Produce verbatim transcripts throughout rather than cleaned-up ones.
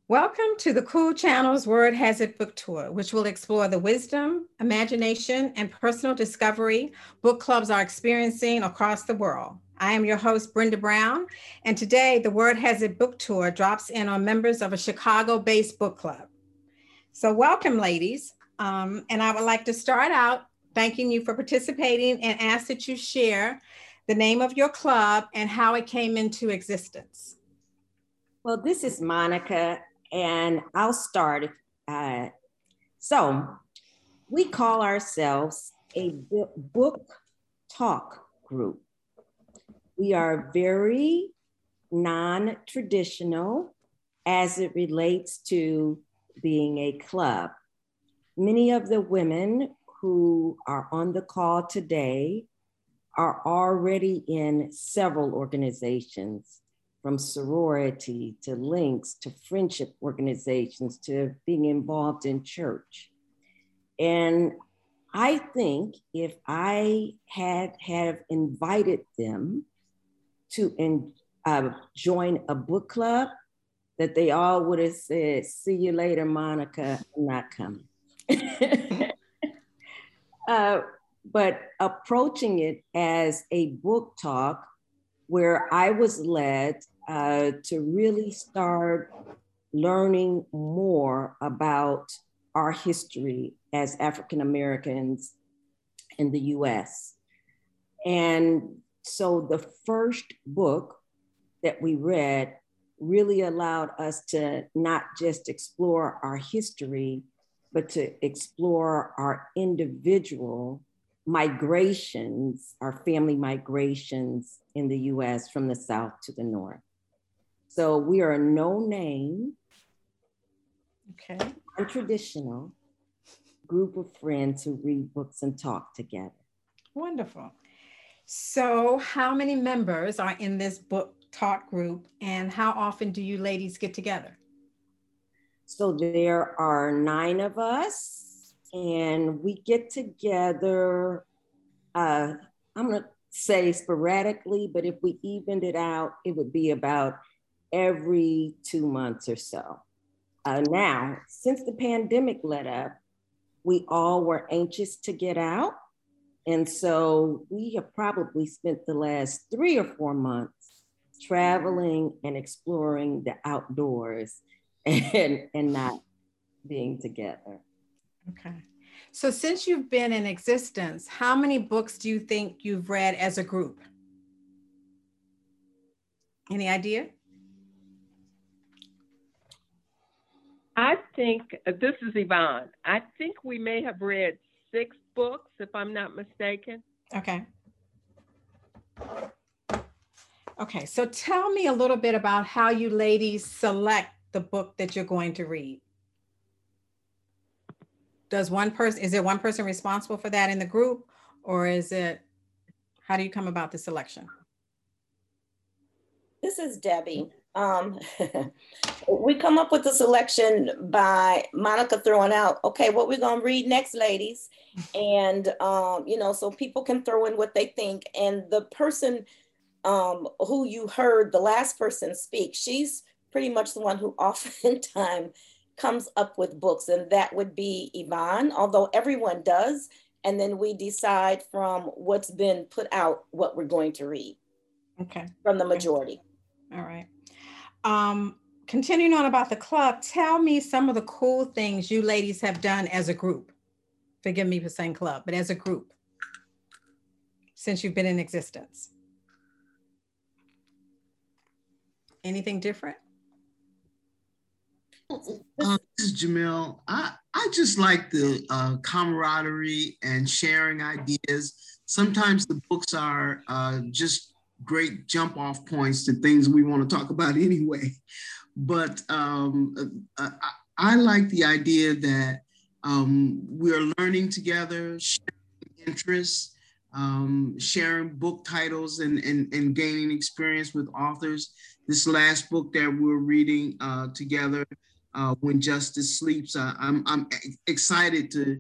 Welcome to the Cool Channel's Word Has It book tour, which will explore the wisdom, imagination, and personal discovery book clubs are experiencing across the world. I am your host, Brenda Brown, and today the Word Has It book tour drops in on members of a Chicago-based book club. So welcome, ladies. Um, and I would like to start out thanking you for participating and ask that you share the name of your club and how it came into existence. Well, this is Monica, and I'll start. Uh, so we call ourselves a book talk group. We are very non-traditional as it relates to being a club. Many of the women who are on the call today are already in several organizations, from sorority to links to friendship organizations to being involved in church. And I think if I had have invited them to in, uh, join a book club, that they all would have said, "See you later, Monica, I'm not coming." uh, but approaching it as a book talk, where I was led uh, to really start learning more about our history as African Americans in the U S. And so the first book that we read really allowed us to not just explore our history, but to explore our individual migrations, our family migrations in the U S from the South to the North. So we are a no-name, okay, untraditional group of friends who read books and talk together. Wonderful. So how many members are in this book talk group, and how often do you ladies get together? So there are nine of us, and we get together, uh, I'm gonna say sporadically, but if we evened it out, it would be about every two months or so. Uh, now, since the pandemic let up, we all were anxious to get out. And so we have probably spent the last three or four months traveling and exploring the outdoors and, and not being together. Okay. So since you've been in existence, how many books do you think you've read as a group? Any idea? I think, uh, this is Yvonne. I think we may have read six books, if I'm not mistaken. Okay. Okay, so tell me a little bit about how you ladies select the book that you're going to read. Does one person, is there one person responsible for that in the group, or is it, how do you come about the selection? This is Debbie. Um, we come up with the selection by Monica throwing out, okay, what we're gonna read next, ladies. And, um, you know, so people can throw in what they think. And the person um, who you heard, the last person speak, she's pretty much the one who oftentimes comes up with books, and that would be Yvonne, although everyone does. And then we decide from what's been put out what we're going to read. Okay. From the majority. All right. Um, continuing on about the club, tell me some of the cool things you ladies have done as a group. Forgive me for saying club, but as a group, since you've been in existence. Anything different? Uh, this is Jamil. I, I just like the uh, camaraderie and sharing ideas. Sometimes the books are uh, just great jump off points to things we want to talk about anyway. But um, I, I like the idea that um, we're learning together, sharing interests, um, sharing book titles and, and, and gaining experience with authors. This last book that we're reading uh, together, uh, When Justice Sleeps, uh, I'm, I'm excited to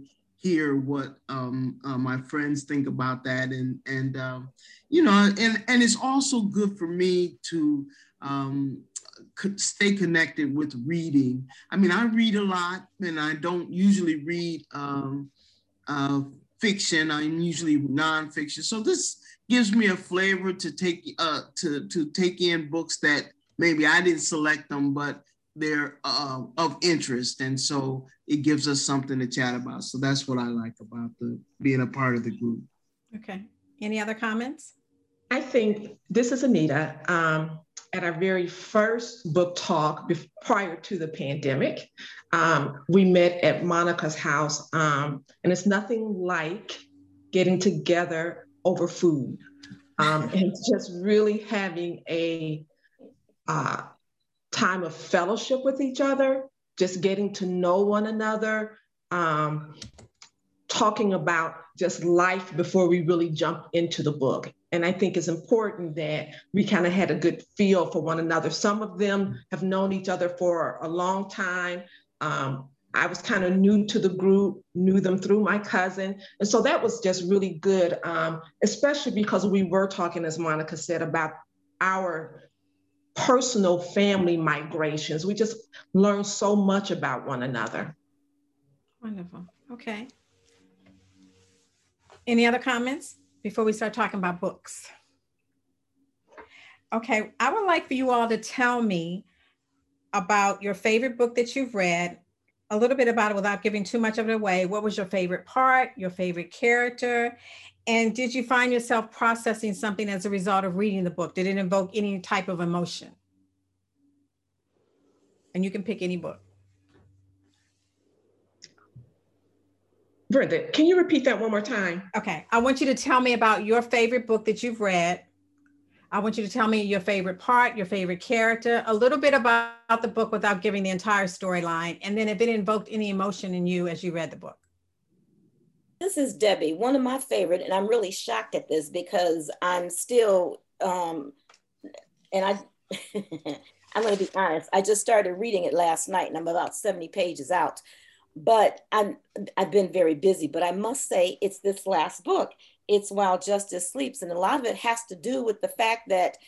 hear what um, uh, my friends think about that. And, and um, you know, and, and it's also good for me to um, stay connected with reading. I mean, I read a lot, and I don't usually read um, uh, fiction. I'm usually nonfiction. So this gives me a flavor to take uh, to, to take in books that maybe I didn't select them, but they're uh, of interest. And so it gives us something to chat about. So that's what I like about the being a part of the group. Okay. Any other comments? I think this is Anita. Um, at our very first book talk before, prior to the pandemic, um, we met at Monica's house, um, and it's nothing like getting together over food um, and just really having a uh, time of fellowship with each other, just getting to know one another, um, talking about just life before we really jump into the book. And I think it's important that we kind of had a good feel for one another. Some of them have known each other for a long time. Um, I was kind of new to the group, knew them through my cousin. And so that was just really good, um, especially because we were talking, as Monica said, about our personal family migrations. We just learned so much about one another. Wonderful. Okay. Any other comments before we start talking about books? Okay, I would like for you all to tell me about your favorite book that you've read, a little bit about it without giving too much of it away. What was your favorite part, your favorite character? And did you find yourself processing something as a result of reading the book? Did it invoke any type of emotion? And you can pick any book. Brenda, can you repeat that one more time? Okay, I want you to tell me about your favorite book that you've read. I want you to tell me your favorite part, your favorite character, a little bit about the book without giving the entire storyline, and then if it invoked any emotion in you as you read the book. This is Debbie, one of my favorite, and I'm really shocked at this because I'm still, um, and I, I'm going to be honest, I just started reading it last night and I'm about seventy pages out, but I'm, I've been very busy, but I must say it's this last book. It's While Justice Sleeps. And a lot of it has to do with the fact that,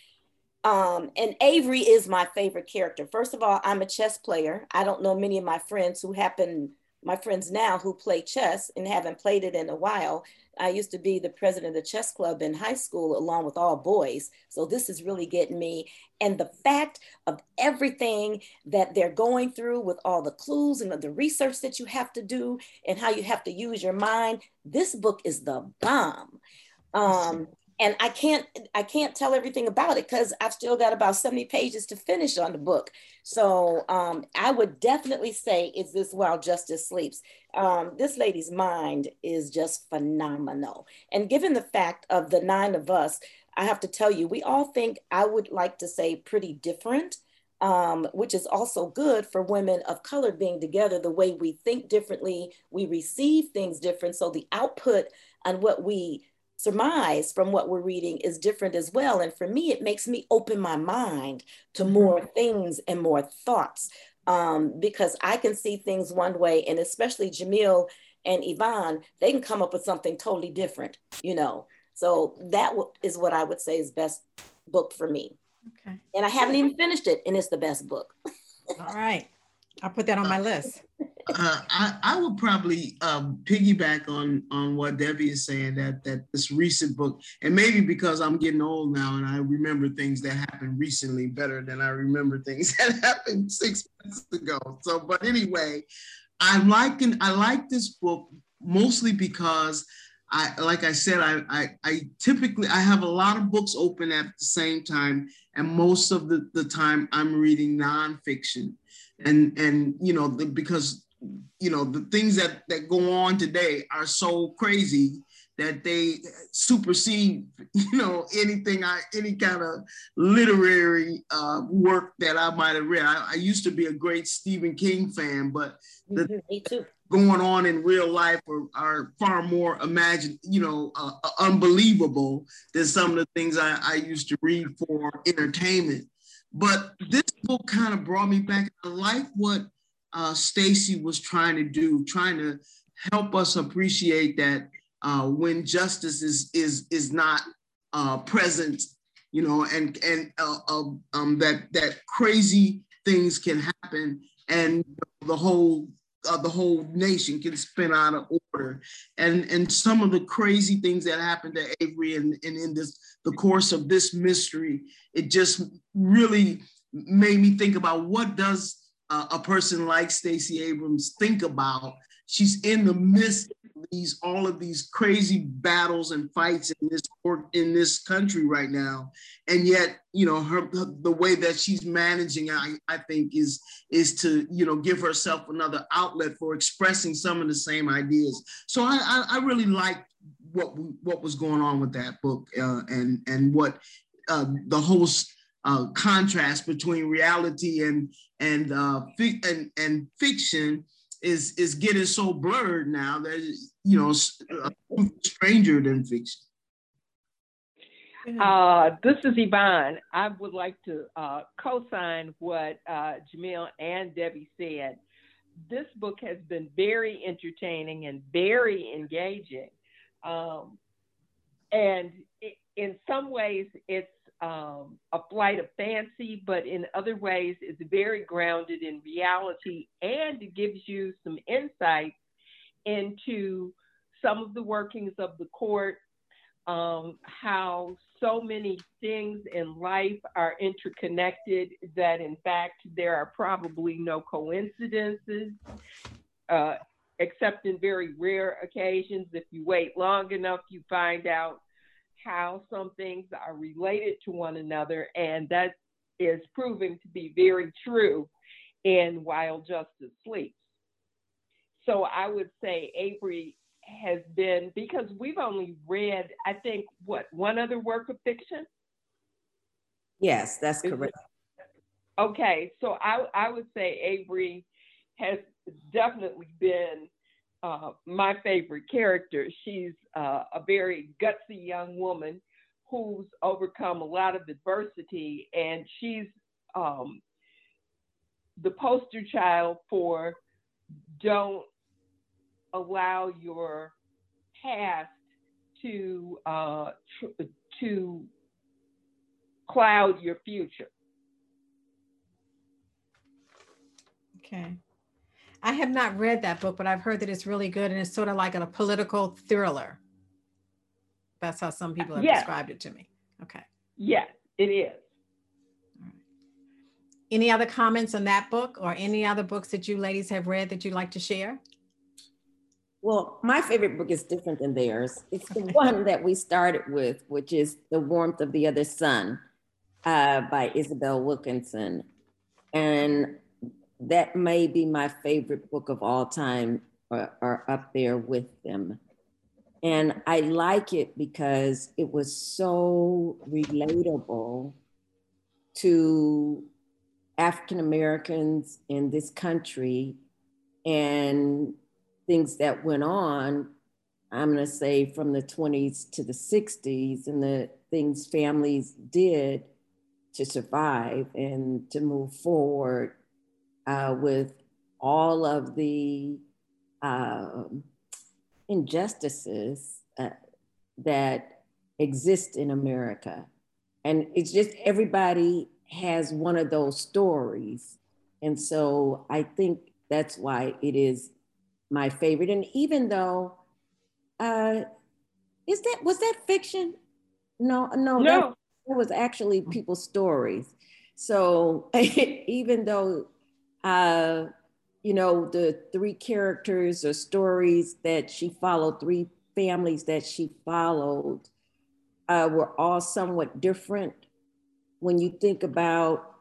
um, and Avery is my favorite character. First of all, I'm a chess player. I don't know many of my friends who happen my friends now who play chess and haven't played it in a while. I used to be the president of the chess club in high school along with all boys. So this is really getting me. And the fact of everything that they're going through with all the clues and the research that you have to do and how you have to use your mind, this book is the bomb. Um, and I can't, I can't tell everything about it because I've still got about seventy pages to finish on the book. So um, I would definitely say it's this While Justice Sleeps. Um, this lady's mind is just phenomenal. And given the fact of the nine of us, I have to tell you, we all think, I would like to say, pretty different, um, which is also good for women of color being together. The way we think differently, we receive things different. So the output on what we surmise from what we're reading is different as well. And for me, it makes me open my mind to more things and more thoughts um, because I can see things one way, and especially Jamil and Yvonne, they can come up with something totally different, you know. So that is what I would say is best book for me. Okay. And I haven't even finished it, and it's the best book. All right. I'll put that on my list. Uh, I, I would probably um, piggyback on, on what Debbie is saying, that, that this recent book, and maybe because I'm getting old now and I remember things that happened recently better than I remember things that happened six months ago. So, but anyway, I like, I like this book mostly because I, like I said, I, I, I typically, I have a lot of books open at the same time, and most of the, the time I'm reading nonfiction. And, and you know, the, because, you know, the things that, that go on today are so crazy that they supersede, you know, anything, I, any kind of literary uh, work that I might have read. I, I used to be a great Stephen King fan, but the, Me too. going on in real life are, are far more imagine, you know, uh, unbelievable than some of the things I, I used to read for entertainment. But this book kind of brought me back. I like what uh, Stacy was trying to do, trying to help us appreciate that uh, when justice is is is not uh, present, you know, and and uh, uh, um, that that crazy things can happen, and the whole uh, the whole nation can spin out of order. And and some of the crazy things that happened to Avery, and, and in this the course of this mystery, it just really made me think about, what does uh, a person like Stacey Abrams think about? She's in the midst of these all of these crazy battles and fights in this in this country right now, and yet, you know, her the way that she's managing, I, I think, is is to, you know, give herself another outlet for expressing some of the same ideas. So I I, I really like what what was going on with that book, uh, and and what uh, the whole uh, contrast between reality and and uh, fi- and and fiction is is getting so blurred now that, you know, uh, stranger than fiction. Uh, this is Yvonne. I would like to uh, co-sign what uh, Jamil and Debbie said. This book has been very entertaining and very engaging. Um, and it, in some ways, it's um, a flight of fancy, but in other ways, it's very grounded in reality, and it gives you some insight into some of the workings of the court, um, how so many things in life are interconnected, that in fact, there are probably no coincidences, uh, except in very rare occasions. If you wait long enough, you find out how some things are related to one another, and that is proving to be very true in While Justice Sleeps. So I would say Avery has been, because we've only read, I think, what, one other work of fiction? Yes, that's correct. Okay, so I, I would say Avery has definitely been uh, my favorite character. She's uh, a very gutsy young woman who's overcome a lot of adversity, and she's um, the poster child for don't allow your past to uh, tr- to cloud your future. Okay. I have not read that book, but I've heard that it's really good, and it's sort of like a political thriller. That's how some people have yes. described it to me. Okay. Yes, it is. All right. Any other comments on that book, or any other books that you ladies have read that you'd like to share? Well, my favorite book is different than theirs. It's the one that we started with, which is The Warmth of the Other Sun uh, by Isabel Wilkinson. And that may be my favorite book of all time, or, or up there with them. And I like it because it was so relatable to African Americans in this country and things that went on, I'm gonna say from the twenties to the sixties, and the things families did to survive and to move forward uh, with all of the uh, injustices uh, that exist in America. And it's just, everybody has one of those stories. And so I think that's why it is my favorite. And even though, uh, is that, was that fiction? No, no, no. That, that was actually people's stories. So even though, uh, you know, the three characters or stories that she followed, three families that she followed, uh, were all somewhat different. When you think about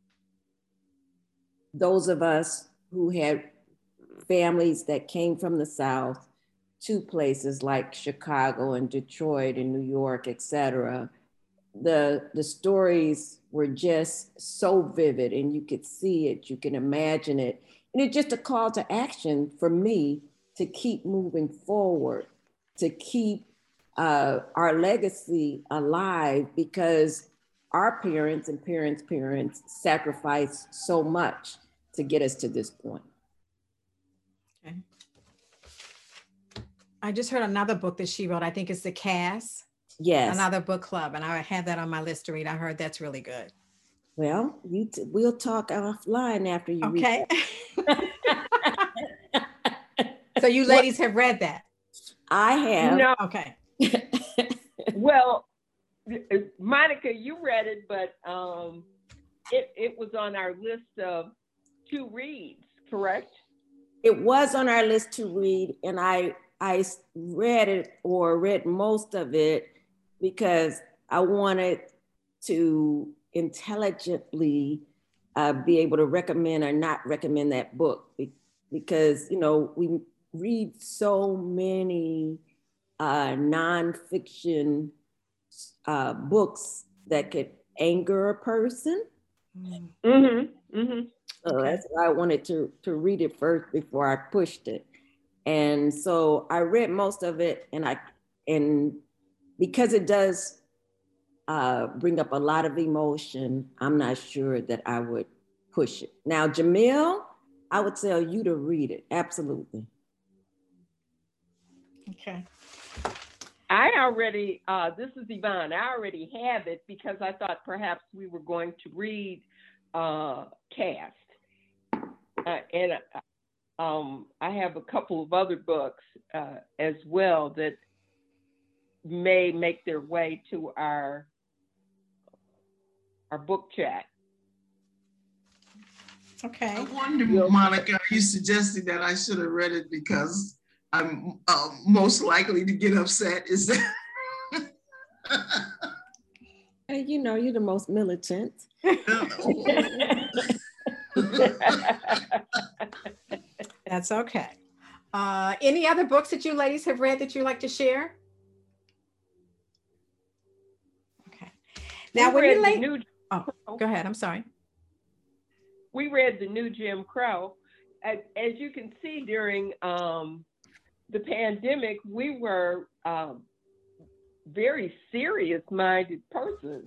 those of us who had families that came from the South to places like Chicago and Detroit and New York, et cetera, the, the stories were just so vivid, and you could see it, you can imagine it. And it's just a call to action for me to keep moving forward, to keep uh, our legacy alive, because our parents and parents' parents sacrificed so much to get us to this point. Okay. I just heard another book that she wrote. I think it's The Cast. Yes. Another book club. And I have that on my list to read. I heard that's really good. Well, you t- we'll talk offline after you okay. read that. So you ladies have read that? I have. No. Okay. Well, Monica, you read it, but um, it, it was on our list of to reads, correct? It was on our list to read, and I I read it or read most of it because I wanted to intelligently uh, be able to recommend or not recommend that book, because you know we read so many uh, nonfiction uh, books that could anger a person. Mm-hmm. Mm-hmm. So Okay. that's why I wanted to, to read it first before I pushed it. And so I read most of it, and I and because it does uh, bring up a lot of emotion, I'm not sure that I would push it. Now, Jamil, I would tell you to read it. Absolutely. Okay. I already, uh, this is Yvonne, I already have it because I thought perhaps we were going to read uh, Cast. Uh, and uh, um, I have a couple of other books uh, as well that may make their way to our our book chat. Okay. I wonder, Monica, are you suggesting that I should have read it because I'm uh, most likely to get upset? Is that? Hey, you know, you're the most militant. That's okay. Uh, any other books that you ladies have read that you'd like to share? Okay. Now, we when read you the late, new, oh, go ahead. I'm sorry. We read the new Jim Crow. As, as you can see, during um, the pandemic, we were um, very serious-minded persons.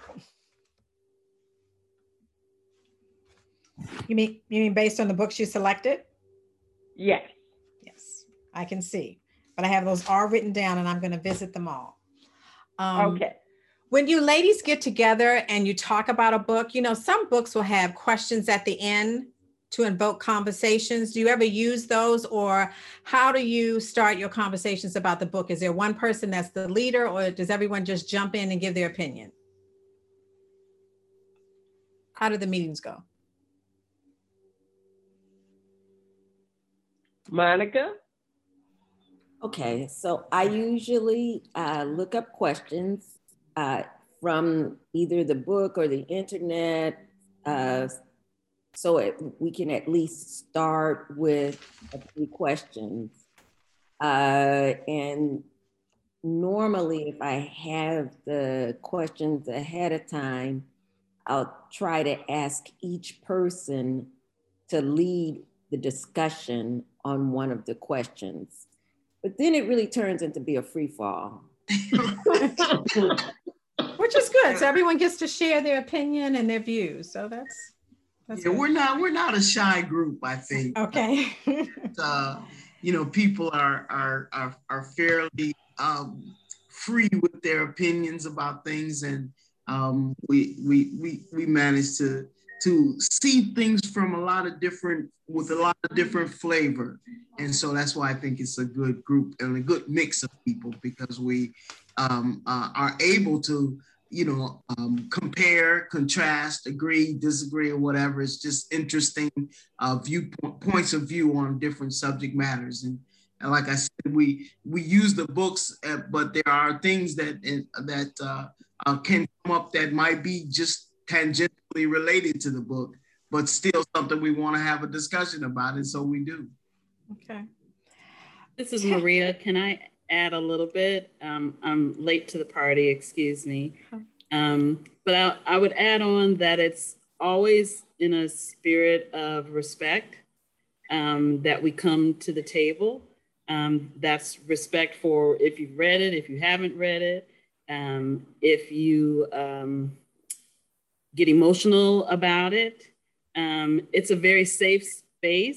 You mean you mean based on the books you selected? Yes. Yes, I can see. But I have those all written down, and I'm going to visit them all. Um, Okay. When you ladies get together and you talk about a book, you know, some books will have questions at the end to invoke conversations. Do you ever use those, or how do you start your conversations about the book? Is there one person that's the leader, or does everyone just jump in and give their opinion? How do the meetings go? Monica? Okay, so I usually uh, look up questions uh, from either the book or the internet, uh, so it, we can at least start with a few questions. Uh, and normally, if I have the questions ahead of time, I'll try to ask each person to lead the discussion on one of the questions. But then it really turns into be a free fall. Which is good. So everyone gets to share their opinion and their views. So that's, that's yeah, good. we're not we're not a shy group, I think. Okay. uh, you know, people are are are, are fairly um, free with their opinions about things, and um, we we we we manage to to see things from a lot of different with a lot of different flavor, and so that's why I think it's a good group and a good mix of people, because we um, uh, are able to, you know, um, compare, contrast, agree, disagree, or whatever. It's just interesting uh, viewpoints of view on different subject matters. And, and like I said, we we use the books, uh, but there are things that that uh, uh, can come up that might be just tangentially related to the book, but still something we want to have a discussion about, and so we do. Okay. This is Maria. Can I add a little bit? Um, I'm late to the party, excuse me. Um, but I, I would add on that it's always in a spirit of respect um, that we come to the table. Um, that's respect for if you've read it, if you haven't read it, um, if you um, get emotional about it. Um, it's a very safe space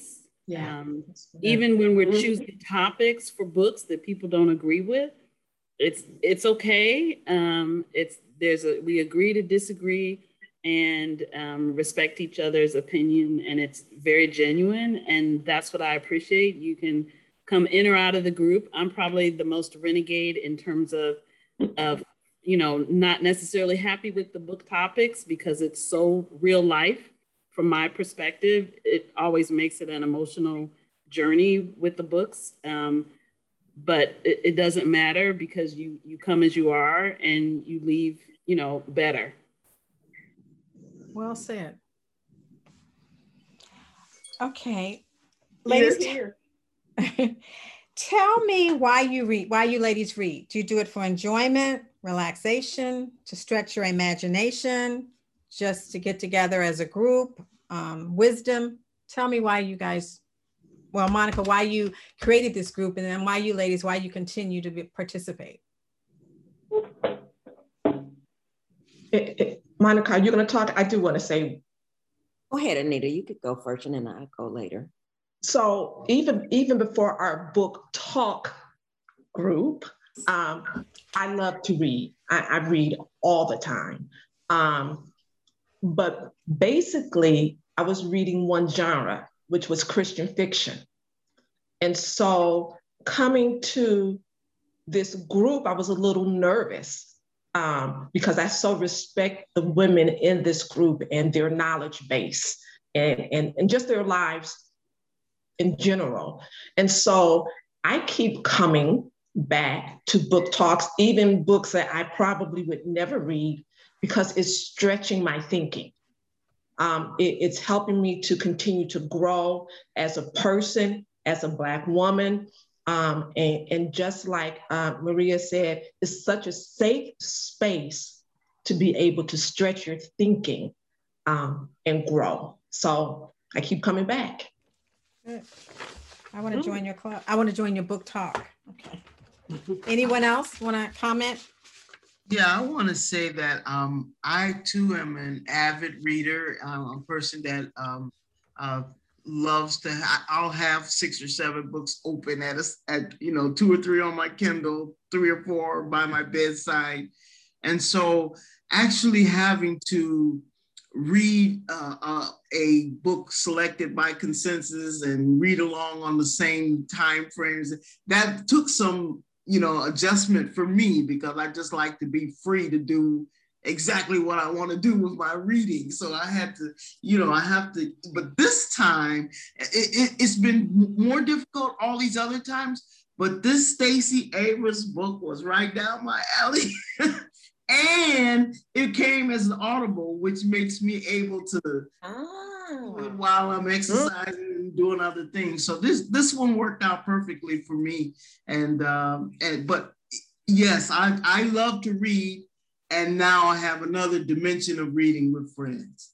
Yeah. Um, even when we're choosing topics for books that people don't agree with, it's it's okay. Um, it's there's a we agree to disagree and um, respect each other's opinion, and it's very genuine, and that's what I appreciate. You can come in or out of the group. I'm probably the most renegade in terms of of you know not necessarily happy with the book topics because it's so real life. From my perspective, it always makes it an emotional journey with the books. Um, but it, it doesn't matter because you you come as you are and you leave, you know, better. Well said. Okay, Ladies, ladies, here. tell me why you read. Why you ladies read? Do you do it for enjoyment, relaxation, to stretch your imagination, just to get together as a group, um, wisdom? Tell me why you guys. Well, Monica, why you created this group, and then why you ladies, why you continue to be, participate. It, it, Monica, you're going to talk. I do want to say. Go ahead, Anita. You could go first, and then I'll go later. So even even before our book talk group, um, I love to read. I, I read all the time, um, but basically, I was reading one genre, which was Christian fiction. And so coming to this group, I was a little nervous um, because I so respect the women in this group and their knowledge base and, and, and just their lives in general. And so I keep coming back to book talks, even books that I probably would never read, because it's stretching my thinking. Um, it, it's helping me to continue to grow as a person, as a Black woman. Um, and, and just like uh, Maria said, it's such a safe space to be able to stretch your thinking um, and grow. So I keep coming back. Good. I want to join your club. I want to join your book talk. Okay. Anyone else want to comment? Yeah, I want to say that um, I too am an avid reader. I'm a person that um, uh, loves to. Ha- I'll have six or seven books open at a, at you know two or three on my Kindle, three or four by my bedside, and so actually having to read uh, uh, a book selected by consensus and read along on the same time frames, that took some you know, adjustment for me because I just like to be free to do exactly what I want to do with my reading. So I had to, you know, I have to, but this time it, it, it's been more difficult all these other times, but this Stacey Abrams book was right down my alley. And it came as an Audible, which makes me able to do it while I'm exercising and doing other things. So this this one worked out perfectly for me. And um, and but yes, I I love to read, and now I have another dimension of reading with friends.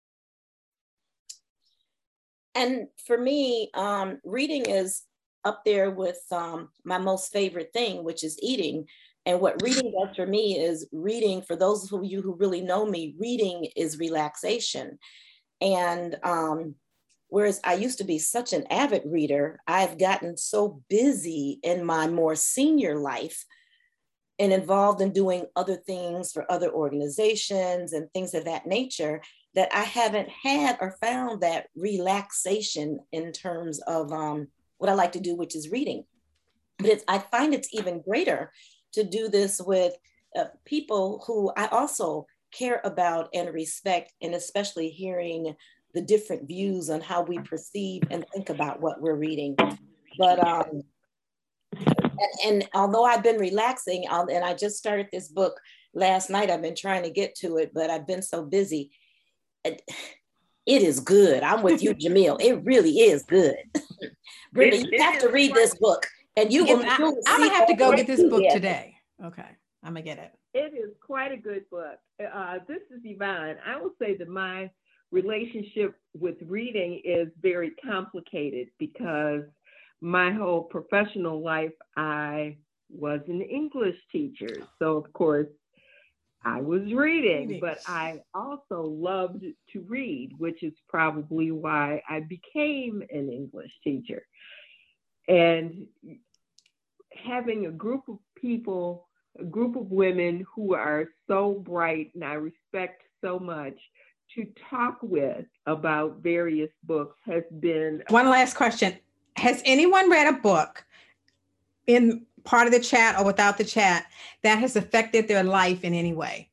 And for me, um, reading is up there with um, my most favorite thing, which is eating. And what reading does for me is reading, for those of you who really know me, reading is relaxation. And um, whereas I used to be such an avid reader, I've gotten so busy in my more senior life and involved in doing other things for other organizations and things of that nature that I haven't had or found that relaxation in terms of um, what I like to do, which is reading. But it's, I find it's even greater to do this with uh, people who I also care about and respect, and especially hearing the different views on how we perceive and think about what we're reading. But, um, and, and although I've been relaxing, I'll, and I just started this book last night, I've been trying to get to it, but I've been so busy. It, it is good. I'm with you, Jamil. It really is good. Brenda, you have to read this book. And you will, I, you will I'm gonna have to go get this book yeah. today. Okay, I'm gonna get it. It is quite a good book. Uh, this is Yvonne. I will say that my relationship with reading is very complicated because my whole professional life, I was an English teacher. So of course, I was reading, reading, but I also loved to read, which is probably why I became an English teacher. And having a group of people, a group of women who are so bright and I respect so much to talk with about various books has been. One last question. Has anyone read a book in part of the chat or without the chat that has affected their life in any way?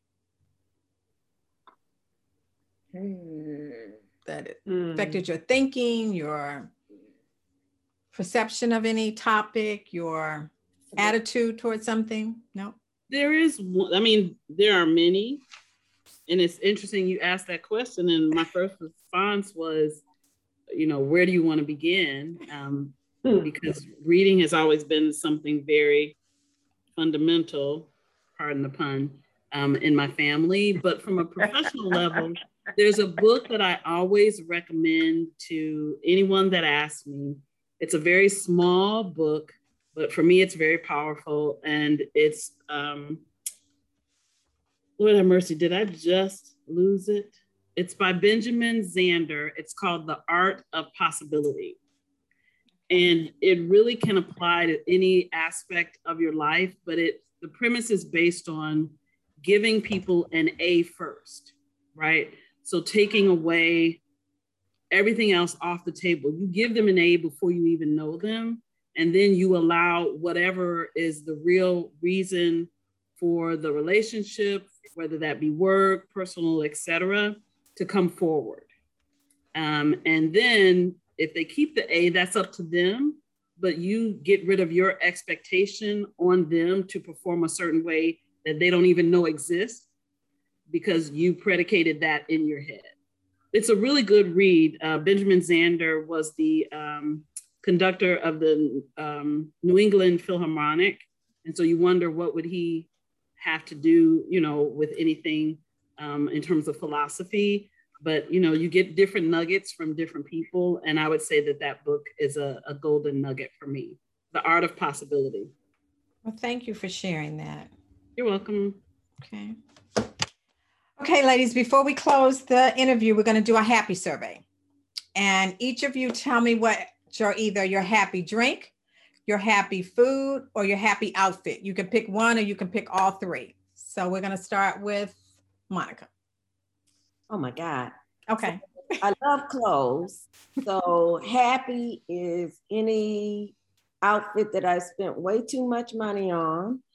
Hmm. That it mm. affected your thinking, your perception of any topic, your attitude towards something? No? There is, I mean, there are many. And it's interesting you asked that question. And my first response was, you know, where do you want to begin? Um, because reading has always been something very fundamental, pardon the pun, um, in my family. But from a professional level, there's a book that I always recommend to anyone that asks me. It's a very small book, but for me, it's very powerful. And it's, um, Lord have mercy, did I just lose it? It's by Benjamin Zander. It's called The Art of Possibility. And it really can apply to any aspect of your life, but it the premise is based on giving people an A first, right? So taking away everything else off the table. You give them an A before you even know them, and then you allow whatever is the real reason for the relationship, whether that be work, personal, et cetera, to come forward. Um, and then if they keep the A, that's up to them, but you get rid of your expectation on them to perform a certain way that they don't even know exists because you predicated that in your head. It's a really good read. Uh, Benjamin Zander was the um, conductor of the um, New England Philharmonic. And so you wonder what would he have to do, you know, with anything um, in terms of philosophy. But, you know, you get different nuggets from different people. And I would say that that book is a, a golden nugget for me, The Art of Possibility. Well, thank you for sharing that. You're welcome. Okay. Okay, ladies, before we close the interview, we're going to do a happy survey. And each of you tell me what your either your happy drink, your happy food, or your happy outfit. You can pick one or you can pick all three. So we're going to start with Monica. Oh my God. Okay. So, I love clothes. So happy is any outfit that I spent way too much money on.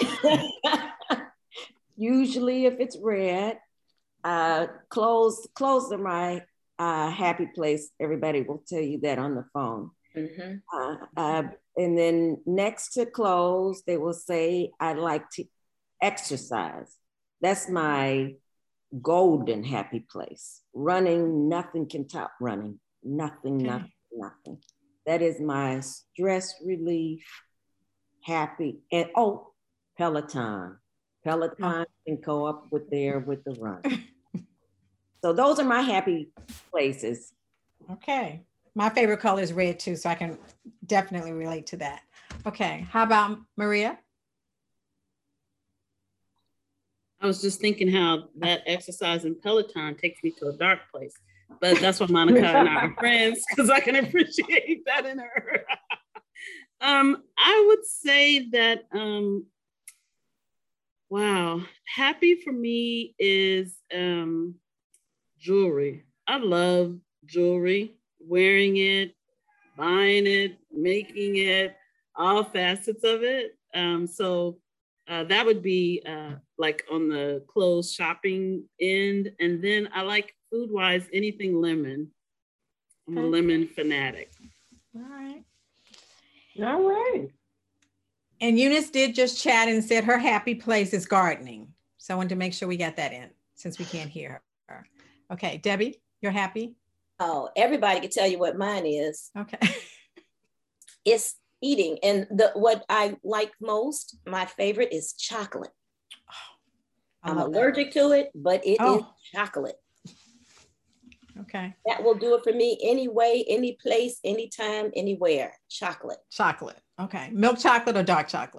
Usually if it's red, uh, clothes, clothes are my uh, happy place. Everybody will tell you that on the phone. Mm-hmm. uh, uh, and then next to clothes, they will say, I like to exercise. That's my golden happy place. Running, nothing can top running. Nothing, okay. nothing, nothing. That is my stress relief, happy. And oh, Peloton. Peloton can go up with there with the run. So those are my happy places. Okay. My favorite color is red too, so I can definitely relate to that. Okay. How about Maria? I was just thinking how that exercise in Peloton takes me to a dark place. But that's what Monica and I are friends, because I can appreciate that in her. um, I would say that, um, wow, happy for me is um, jewelry. I love jewelry, wearing it, buying it, making it, all facets of it. Um, so uh, that would be uh, like on the clothes shopping end. And then I like food-wise, anything lemon. I'm okay. a lemon fanatic. All right. All right. And Eunice did just chat and said her happy place is gardening. So I wanted to make sure we got that in since we can't hear her. Okay, Debbie, you're happy? Oh, everybody can tell you what mine is. Okay. It's eating. And the what I like most, my favorite is chocolate. Oh, I'm allergic that. to it, but it oh. is chocolate. Okay. That will do it for me any way, any place, anytime, anywhere. Chocolate. Chocolate. Okay. Milk chocolate or dark chocolate?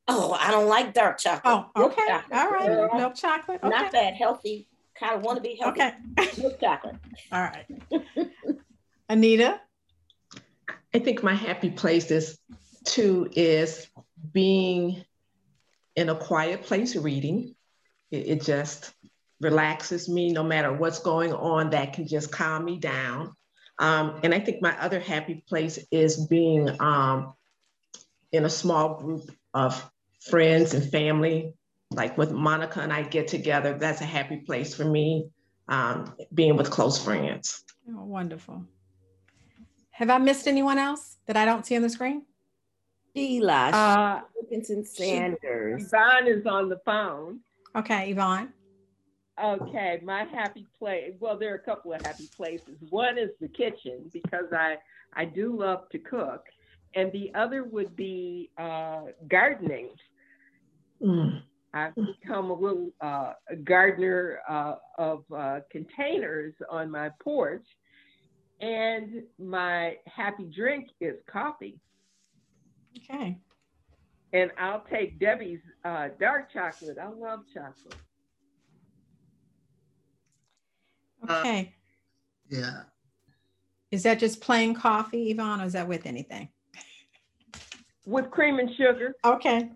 Oh, I don't like dark chocolate. Oh, Milk okay. chocolate. All right. Girl. Milk chocolate. Okay. Not that healthy, kind of want to be healthy. Okay. Milk chocolate. All right. Anita? I think my happy place is too is being in a quiet place reading. It, it just relaxes me no matter what's going on. That can just calm me down. Um, and I think my other happy place is being um, in a small group of friends and family, like with Monica and I get together. That's a happy place for me, um, being with close friends. Oh, wonderful. Have I missed anyone else that I don't see on the screen? Sheila, Uh, Wilkinson Sanders. Yvonne is on the phone. Okay, Yvonne. Okay, my happy place. Well, there are a couple of happy places. One is the kitchen because I I do love to cook, and the other would be uh, gardening. Mm. I've become a little uh, a gardener uh, of uh, containers on my porch, and my happy drink is coffee. Okay. And I'll take Debbie's uh, dark chocolate. I love chocolate. Okay. Uh, yeah. Is that just plain coffee, Yvonne, or is that with anything? With cream and sugar. Okay.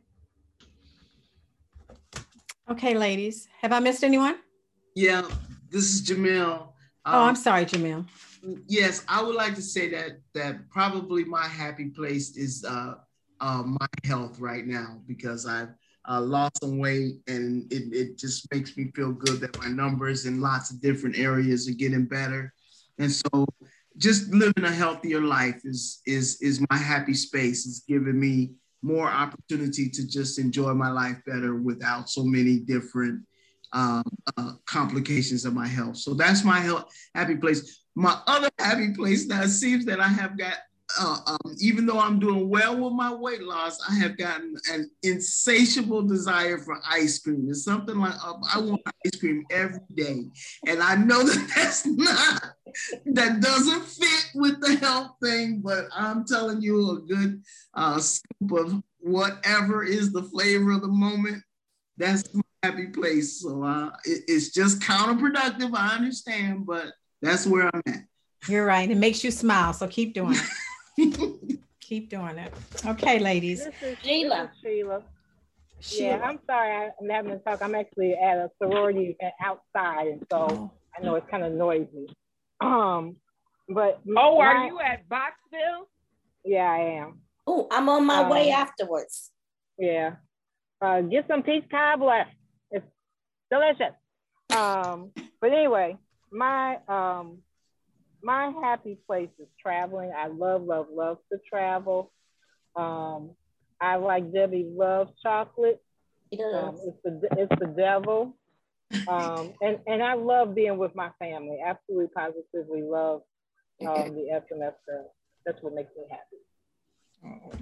Okay, ladies. Have I missed anyone? Yeah, this is Jamil. Um, Oh, I'm sorry, Jamil. Yes, I would like to say that that probably my happy place is uh, uh, my health right now, because I've uh, lost some weight, and it, it just makes me feel good that my numbers in lots of different areas are getting better. And so just living a healthier life is, is, is my happy space. It's giving me more opportunity to just enjoy my life better without so many different uh, uh, complications of my health. So that's my health, happy place. My other happy place, now it seems that I have got, uh, um, even though I'm doing well with my weight loss, I have gotten an insatiable desire for ice cream. It's something like, uh, I want ice cream every day. And I know that that's not, that doesn't fit with the health thing, but I'm telling you, a good uh, scoop of whatever is the flavor of the moment, that's my happy place. So uh, it, it's just counterproductive, I understand, but that's where I'm at. You're right. It makes you smile, so keep doing it. Keep doing it. Okay, ladies. This is Sheila. This is Sheila. Sheila. Yeah, I'm sorry I'm having to talk. I'm actually at a sorority event outside, and so Oh. I know it's kind of noisy. Um, but Oh, my, are you at Boxville? Yeah, I am. Oh, I'm on my Um, way afterwards. Yeah. Uh, get some peach cobbler. It's delicious. Um, but anyway, my um, my happy place is traveling. I love, love, love to travel. Um, I, like Debbie, love chocolate. Um, it's the it's the devil. Um, and and I love being with my family. Absolutely, positively love um, the S M S girls. That's what makes me happy.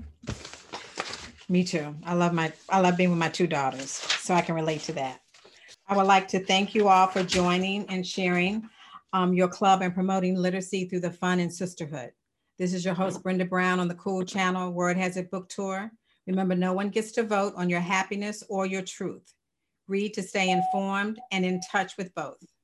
Me too. I love my, I love being with my two daughters, so I can relate to that. I would like to thank you all for joining and sharing um, your club and promoting literacy through the fun and sisterhood. This is your host, Brenda Brown, on the Cool Channel, Word Has It Book Tour. Remember, no one gets to vote on your happiness or your truth. Read to stay informed and in touch with both.